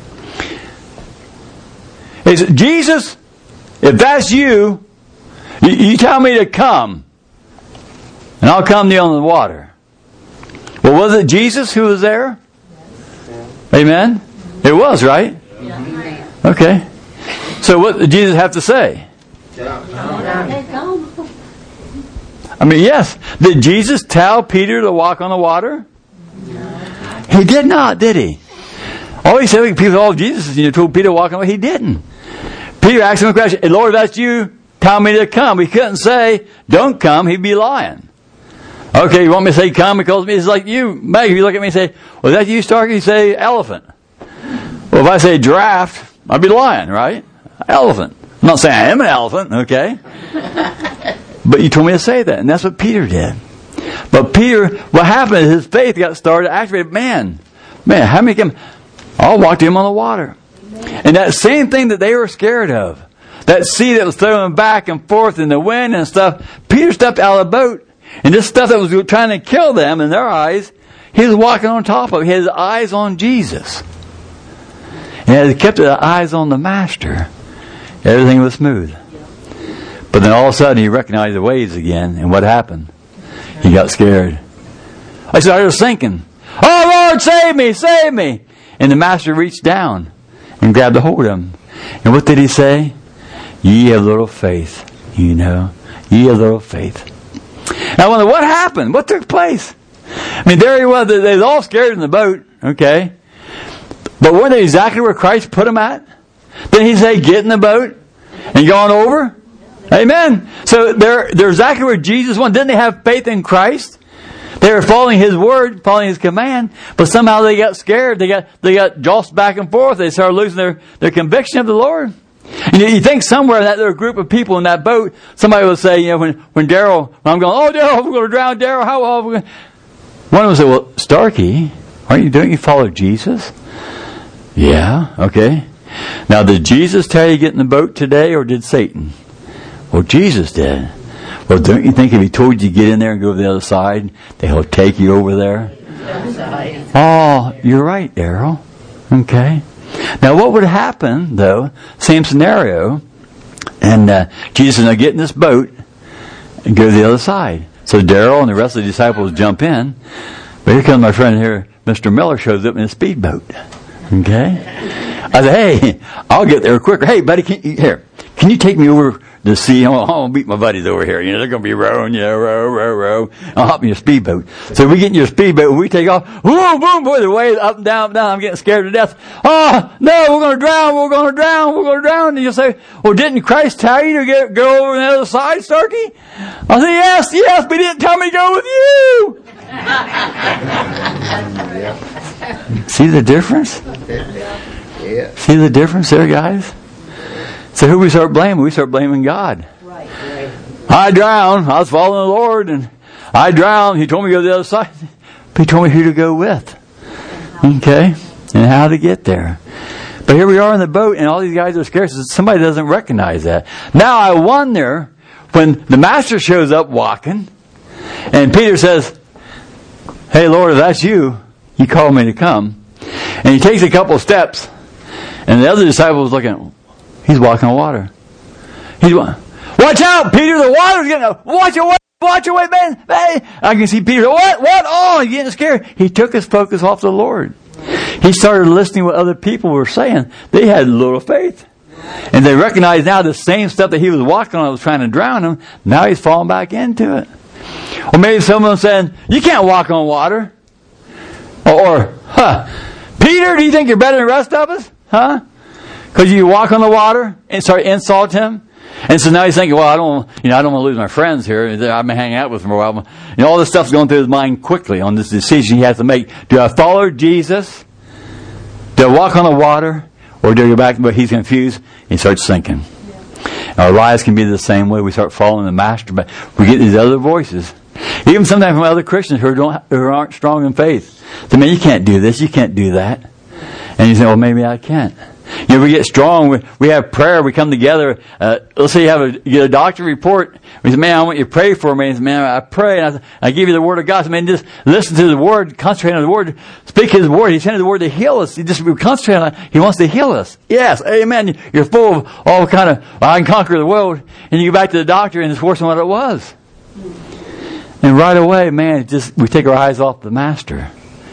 He said, Jesus, if that's you, you, you tell me to come, and I'll come to you on the water. Well, was it Jesus who was there? Amen? It was, right? Okay. So what did Jesus have to say? I mean, yes. Did Jesus tell Peter to walk on the water? No. He did not, did he? All he said, people, oh, Jesus, you told Peter to walk on the water. He didn't. Peter asked him a question, Lord, if that's you, tell me to come. He couldn't say, don't come. He'd be lying. Okay, you want me to say come because it's like you, Meg, if you look at me and say, well, is that you, Starkey? You say elephant. Well, if I say giraffe, I'd be lying, right? Elephant. I'm not saying I am an elephant, okay? But you told me to say that, and that's what Peter did. But Peter, what happened is his faith got started, activated. Man, man, how many can... I'll walk to him on the water. And that same thing that they were scared of, that sea that was throwing back and forth in the wind and stuff, Peter stepped out of the boat, And this stuff that was trying to kill them in their eyes, he was walking on top of it. He had his eyes on Jesus. And as he kept his eyes on the Master, everything was smooth. But then all of a sudden he recognized the waves again. And what happened? He got scared. I started sinking. Oh, Lord, save me, save me. And the Master reached down and grabbed a hold of him. And what did he say? Ye have little faith, you know. Ye have little faith. Now I wonder, what happened? What took place? I mean, there he was. They were all scared in the boat, okay? But weren't they exactly where Christ put them at? Didn't he say, get in the boat and go on over? Amen. So they're, they're exactly where Jesus went. Didn't they have faith in Christ? They were following His word, following His command, but somehow they got scared. They got they got jostled back and forth. They started losing their, their conviction of the Lord. And you, you think somewhere in that little group of people in that boat, somebody would say, you know, when, when Daryl, when I'm going, oh, Daryl, we're going to drown Daryl, how are we going to... One of them said, well, Starkey, aren't you doing, you follow Jesus? Yeah, okay. Now, did Jesus tell you to get in the boat today, or did Satan? Well, Jesus did. Well, don't you think if he told you to get in there and go to the other side, that he'll take you over there? Oh, you're right, Daryl. Okay. Now, what would happen, though, same scenario, and uh, Jesus said, now get in this boat and go to the other side. So Daryl and the rest of the disciples jump in, but here comes my friend here, Mister Miller, shows up in a speedboat. Okay? I said, hey, I'll get there quicker. Hey, buddy, can you, here, can you take me over to see? I'm going to beat my buddies over here. You know, they're going to be rowing, you know, row, row, row. I'll hop in your speedboat. So we get in your speedboat and we take off. Boom, boom, boy, the waves up and down, up and down. I'm getting scared to death. Oh, no, we're going to drown. We're going to drown. We're going to drown. And you'll say, well, didn't Christ tell you to get, go over on the other side, Starkey? I said, yes, yes, but he didn't tell me to go with you. See the difference? Yeah. See the difference there, guys? So who we start blaming? We start blaming God. Right, right. I drowned. I was following the Lord, and I drowned. He told me to go to the other side. But he told me who to go with. Okay? And how to get there. But here we are in the boat, and all these guys are scared. So somebody doesn't recognize that. Now I wonder, when the Master shows up walking, and Peter says, hey, Lord, if that's you, you called me to come. And he takes a couple of steps, and the other disciple was looking, he's walking on water. He's watch out, Peter, the water's getting, watch away, watch away, man. Hey. I can see Peter, what, what? Oh, he's getting scared. He took his focus off the Lord. He started listening to what other people were saying. They had little faith. And they recognized now the same stuff that he was walking on was trying to drown him. Now he's falling back into it. Or maybe someone saying, you can't walk on water. Or, or huh, Peter, do you think you're better than the rest of us? Huh? Because you walk on the water and start to insult him. And so now he's thinking, well, I don't, you know, I don't want to lose my friends here. I've been hanging out with them for a while. You know, all this stuff's going through his mind quickly on this decision he has to make. Do I follow Jesus? Do I walk on the water? Or do I go back? But he's confused. He starts sinking. Our lives can be the same way. We start following the Master, but we get these other voices. Even sometimes from other Christians who don't, who aren't strong in faith. Say, man, you can't do this. You can't do that. And you say, well, maybe I can't. You know, we get strong. We, we have prayer. We come together. Uh, let's say you have a, you get a doctor report. We say, man, I want you to pray for me. Say, man, I pray. And I, I give you the word of God. So, man, just listen to the word. Concentrate on the word. Speak His word. He sent the word to heal us. He just concentrate on it. He wants to heal us. Yes, amen. You're full of all kind of, well, I can conquer the world. And you go back to the doctor and it's worse than what it was. And right away, man, it just we take our eyes off the Master.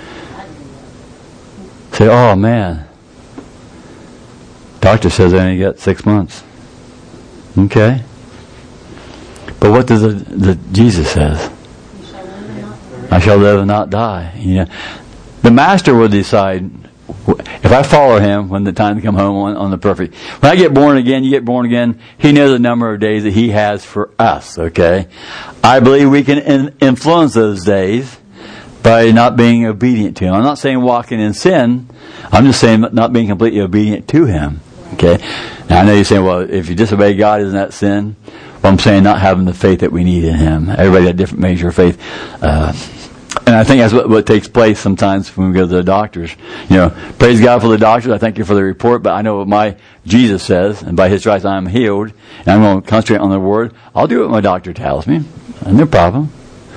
Say, oh, man. Doctor says I only got six months. Okay. But what does the, the Jesus says? I shall live and not die. You know, the Master will decide if I follow Him when the time to come home on, on the perfect. When I get born again, you get born again. He knows the number of days that He has for us. Okay. I believe we can in, influence those days by not being obedient to Him. I'm not saying walking in sin. I'm just saying not being completely obedient to Him. Okay? Now I know you're saying, well, if you disobey God, isn't that sin? Well, I'm saying not having the faith that we need in Him. Everybody got a different measure of faith. Uh, and I think that's what, what takes place sometimes when we go to the doctors. You know, praise God for the doctors. I thank you for the report, but I know what my Jesus says, and by His stripes I am healed, and I'm going to concentrate on the Word. I'll do what my doctor tells me. No problem.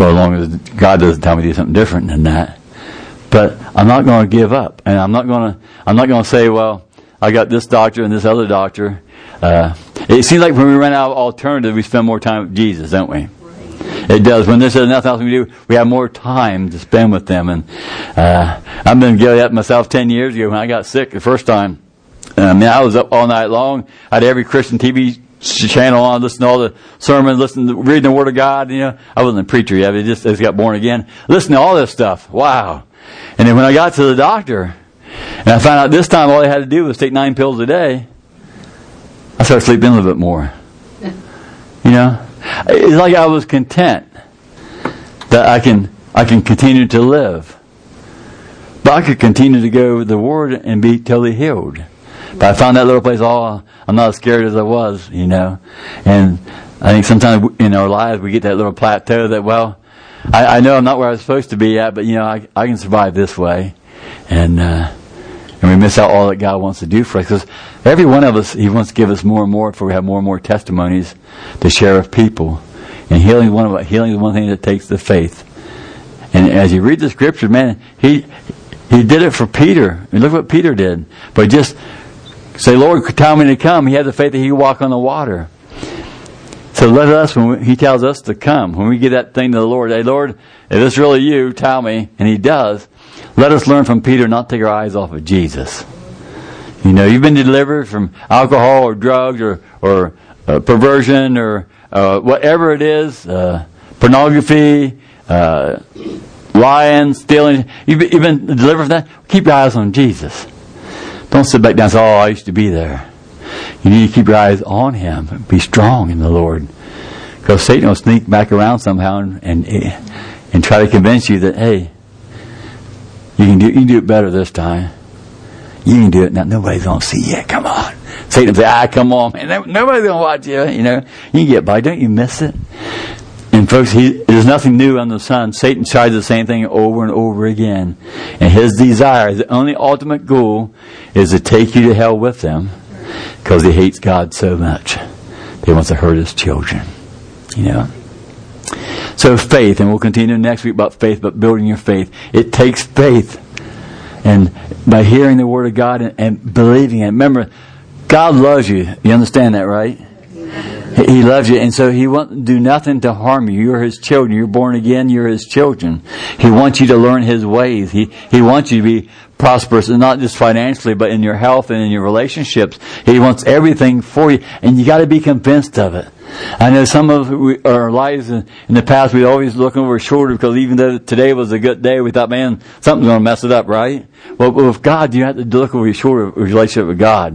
Well, as long as God doesn't tell me to do something different than that. But I'm not going to give up, and I'm not going to. I'm not going to say, well, I got this doctor and this other doctor. Uh, it seems like when we run out of alternatives, we spend more time with Jesus, don't we? It does. When there's nothing else we do, we have more time to spend with them. And uh, I've been guilty of that myself ten years ago when I got sick the first time. I mean, I was up all night long. I had every Christian T V channel on, listening to all the sermons, listening to, reading the Word of God. You know, I wasn't a preacher yet. I just, I just got born again. Listening to all this stuff. Wow. And then when I got to the doctor, and I found out this time all I had to do was take nine pills a day, I started sleeping a little bit more. You know? It's like I was content that I can I can continue to live. But I could continue to go with the Word and be totally healed. But I found that little place, oh, I'm not as scared as I was, you know. And I think sometimes in our lives we get that little plateau that, well, I, I know I'm not where I was supposed to be at, but, you know, I, I can survive this way. And uh, and we miss out all that God wants to do for us. Because every one of us, He wants to give us more and more, for we have more and more testimonies to share with people. And healing is one of healing is one thing that takes the faith. And as you read the Scripture, man, he he did it for Peter. And look what Peter did. But just say, Lord, tell me to come. He had the faith that he could walk on the water. So let us, when we, He tells us to come, when we get that thing to the Lord, hey, Lord, if it's really you, tell me. And He does. Let us learn from Peter not to take our eyes off of Jesus. You know, you've been delivered from alcohol or drugs or, or uh, perversion or uh, whatever it is, uh, pornography, uh, lying, stealing. You've been, you've been delivered from that. Keep your eyes on Jesus. Don't sit back down and say, oh, I used to be there. You need to keep your eyes on Him. Be strong in the Lord. Because Satan will sneak back around somehow and, and and try to convince you that, hey, you can do you can do it better this time. You can do it now. Nobody's gonna see you. Come on. Satan will say, ah, come on, man. Nobody's gonna watch you. You know, you can get by. Don't you miss it? And folks, he, there's nothing new under the sun. Satan tries the same thing over and over again. And his desire, the only ultimate goal, is to take you to hell with them, because he hates God so much. He wants to hurt His children. You know. So faith, and we'll continue next week about faith, but building your faith. It takes faith. And by hearing the Word of God and, and believing it. Remember, God loves you. You understand that, right? He loves you, and so He won't do nothing to harm you. You're His children. You're born again. You're His children. He wants you to learn His ways. He He wants you to be prosperous, and not just financially, but in your health and in your relationships. He wants everything for you, and you got to be convinced of it. I know some of we, our lives in, in the past, we always look over our shoulder, because even though today was a good day, we thought, man, something's going to mess it up, right? Well, with God, you have to look over your shoulder, your relationship with God.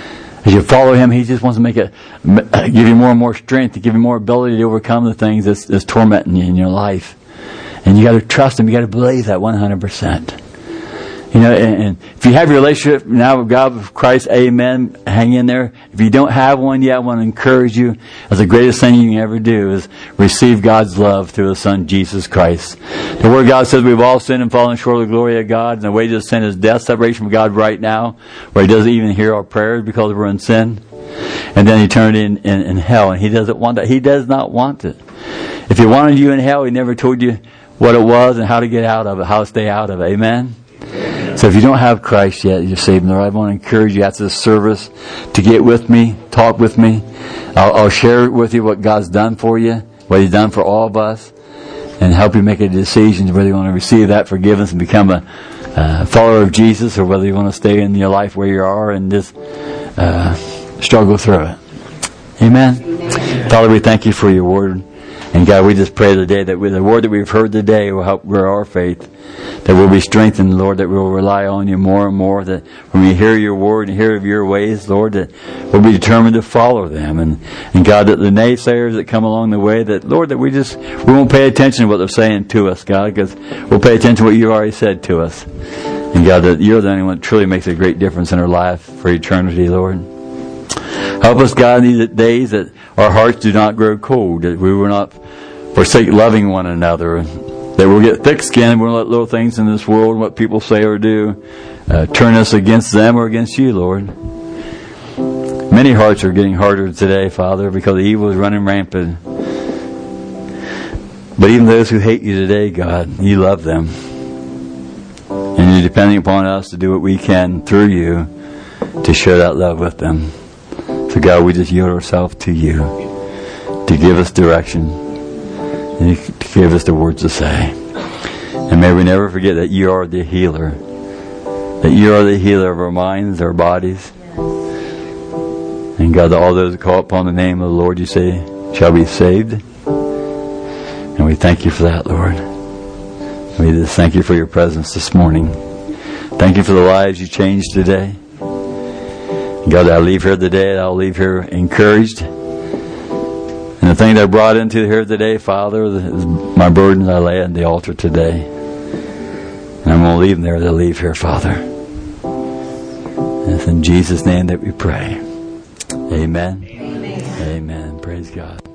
As you follow Him, He just wants to make it, give you more and more strength, to give you more ability to overcome the things that's, that's tormenting you in your life. And you got to trust Him. You got to believe that one hundred percent. You know, and, and if you have your relationship now with God, with Christ, amen, hang in there. If you don't have one yet, I want to encourage you. That's the greatest thing you can ever do, is receive God's love through His Son, Jesus Christ. The Word of God says we've all sinned and fallen short of the glory of God, and the wages of sin is death, separation from God right now, where He doesn't even hear our prayers because we're in sin. And then eternity in, in, in hell, and He doesn't want that. He does not want it. If He wanted you in hell, He never told you what it was and how to get out of it, how to stay out of it. Amen? So if you don't have Christ yet, you're saved. Lord, I want to encourage you after this service to get with me, talk with me. I'll, I'll share with you what God's done for you, what He's done for all of us, and help you make a decision whether you want to receive that forgiveness and become a uh, follower of Jesus, or whether you want to stay in your life where you are and just uh, struggle through it. Amen? Amen. Father, we thank You for Your Word. And God, we just pray today that with the Word that we've heard today will help grow our faith, that we'll be strengthened, Lord, that we'll rely on You more and more, that when we hear Your Word and hear of Your ways, Lord, that we'll be determined to follow them. And, and God, that the naysayers that come along the way, that, Lord, that we just, we won't pay attention to what they're saying to us, God, because we'll pay attention to what You've already said to us. And God, that You're the only one that truly makes a great difference in our life for eternity, Lord. Help us, God, in these days that our hearts do not grow cold, that we will not forsake loving one another, that we'll get thick-skinned and we'll let little things in this world, what people say or do, uh, turn us against them or against You, Lord. Many hearts are getting harder today, Father, because evil is running rampant. But even those who hate you today, God, you love them. And you're depending upon us to do what we can through you to share that love with them. So God, we just yield ourselves to you to give us direction and to give us the words to say. And may we never forget that you are the healer. That you are the healer of our minds, our bodies. And God, that all those who call upon the name of the Lord, you say, shall be saved. And we thank you for that, Lord. We just thank you for your presence this morning. Thank you for the lives you changed today. God, I'll leave here today, I'll leave here encouraged. And the thing that I brought into here today, Father, is my burdens I lay on the altar today. And I'm going to leave them there to leave here, Father. And it's in Jesus' name that we pray. Amen. Amen. Amen. Praise God.